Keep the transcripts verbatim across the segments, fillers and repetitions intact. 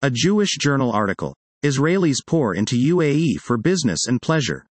A Jewish Journal article. Israelis pour into U A E for business and pleasure.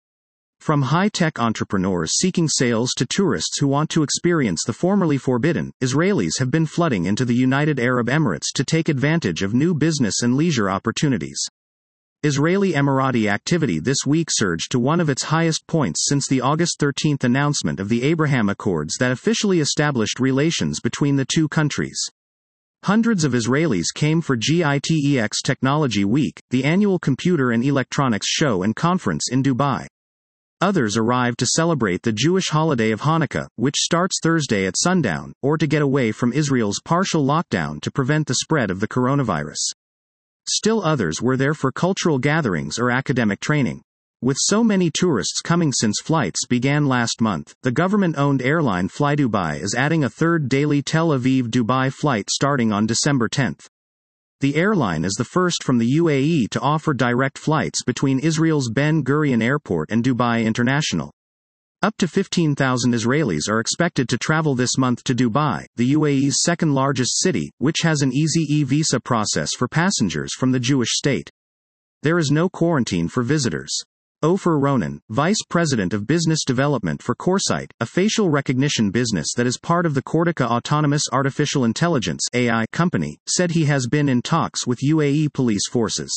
From high-tech entrepreneurs seeking sales to tourists who want to experience the formerly forbidden, Israelis have been flooding into the United Arab Emirates to take advantage of new business and leisure opportunities. Israeli Emirati activity this week surged to one of its highest points since the August thirteenth announcement of the Abraham Accords that officially established relations between the two countries. Hundreds of Israelis came for GITEX Technology Week, the annual computer and electronics show and conference in Dubai. Others arrived to celebrate the Jewish holiday of Hanukkah, which starts Thursday at sundown, or to get away from Israel's partial lockdown to prevent the spread of the coronavirus. Still others were there for cultural gatherings or academic training. With so many tourists coming since flights began last month, the government-owned airline flydubai is adding a third daily Tel Aviv-Dubai flight starting on December tenth. The airline is the first from the U A E to offer direct flights between Israel's Ben Gurion Airport and Dubai International. Up to fifteen thousand Israelis are expected to travel this month to Dubai, the U A E's second-largest city, which has an easy e-visa process for passengers from the Jewish state. There is no quarantine for visitors. Ofer Ronen, Vice President of Business Development for Coresight, a facial recognition business that is part of the Cortica Autonomous Artificial Intelligence (A I) company, said he has been in talks with U A E police forces.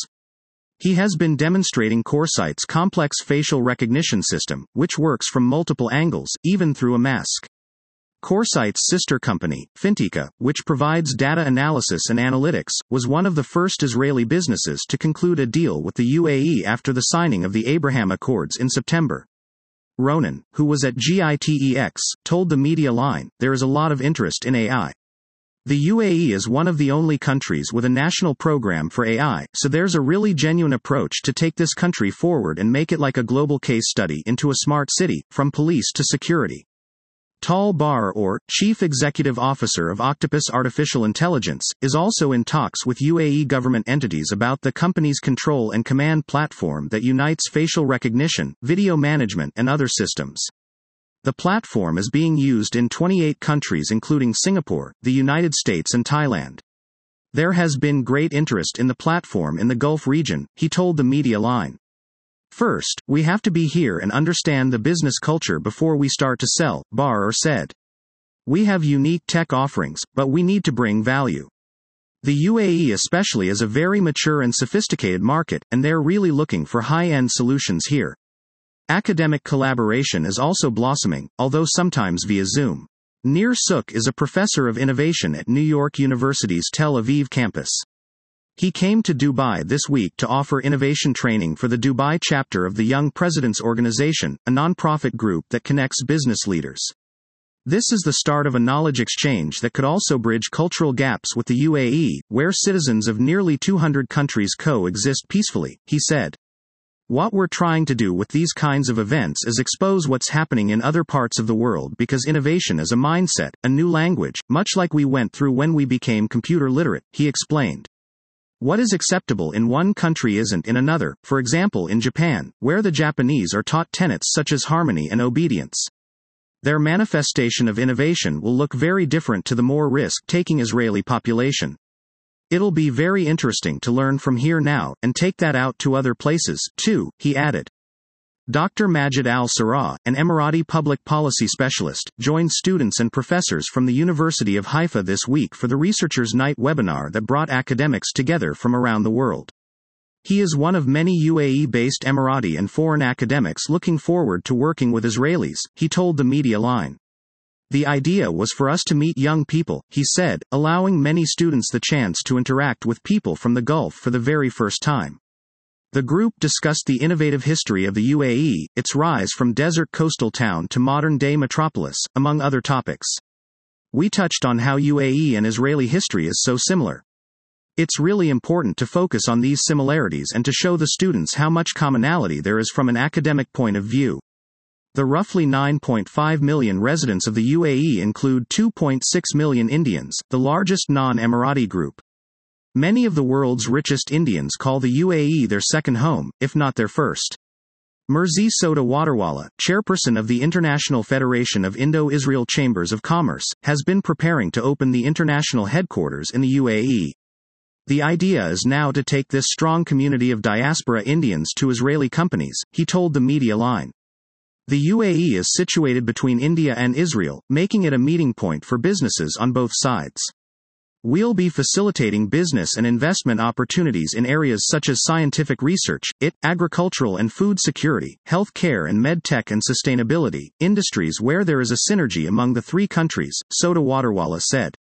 He has been demonstrating Coresight's complex facial recognition system, which works from multiple angles, even through a mask. Coresight's sister company, Fintika, which provides data analysis and analytics, was one of the first Israeli businesses to conclude a deal with the U A E after the signing of the Abraham Accords in September. Ronen, who was at GITEX, told the media line, "There is a lot of interest in A I. The U A E is one of the only countries with a national program for A I, so there's a really genuine approach to take this country forward and make it like a global case study into a smart city, from police to security." Tal Bar Or, Chief Executive Officer of Octopus Artificial Intelligence, is also in talks with U A E government entities about the company's control and command platform that unites facial recognition, video management and other systems. The platform is being used in twenty-eight countries including Singapore, the United States and Thailand. There has been great interest in the platform in the Gulf region, he told the media line. "First, we have to be here and understand the business culture before we start to sell," Bar said. "We have unique tech offerings, but we need to bring value. The U A E especially is a very mature and sophisticated market, and they're really looking for high-end solutions here." Academic collaboration is also blossoming, although sometimes via Zoom. Nir Suk is a professor of innovation at New York University's Tel Aviv campus. He came to Dubai this week to offer innovation training for the Dubai chapter of the Young Presidents Organization, a nonprofit group that connects business leaders. "This is the start of a knowledge exchange that could also bridge cultural gaps with the U A E, where citizens of nearly two hundred countries coexist peacefully," he said. "What we're trying to do with these kinds of events is expose what's happening in other parts of the world because innovation is a mindset, a new language, much like we went through when we became computer literate," he explained. What is acceptable in one country isn't in another, for example in Japan, where the Japanese are taught tenets such as harmony and obedience. Their manifestation of innovation will look very different to the more risk-taking Israeli population. "It'll be very interesting to learn from here now, and take that out to other places, too," he added. Doctor Majid Al-Sarraj, an Emirati public policy specialist, joined students and professors from the University of Haifa this week for the Researchers' Night webinar that brought academics together from around the world. He is one of many U A E-based Emirati and foreign academics looking forward to working with Israelis, he told the media line. "The idea was for us to meet young people," he said, allowing many students the chance to interact with people from the Gulf for the very first time. The group discussed the innovative history of the U A E, its rise from desert coastal town to modern-day metropolis, among other topics. "We touched on how U A E and Israeli history is so similar. It's really important to focus on these similarities and to show the students how much commonality there is from an academic point of view." The roughly nine point five million residents of the U A E include two point six million Indians, the largest non-Emirati group. Many of the world's richest Indians call the U A E their second home, if not their first. Mirzi Soda Waterwala, chairperson of the International Federation of Indo-Israel Chambers of Commerce, has been preparing to open the international headquarters in the U A E. The idea is now to take this strong community of diaspora Indians to Israeli companies, he told the media line. The U A E is situated between India and Israel, making it a meeting point for businesses on both sides. We'll be facilitating business and investment opportunities in areas such as scientific research, I T, agricultural and food security, health care and medtech and sustainability, industries where there is a synergy among the three countries, Sota Waterwala said.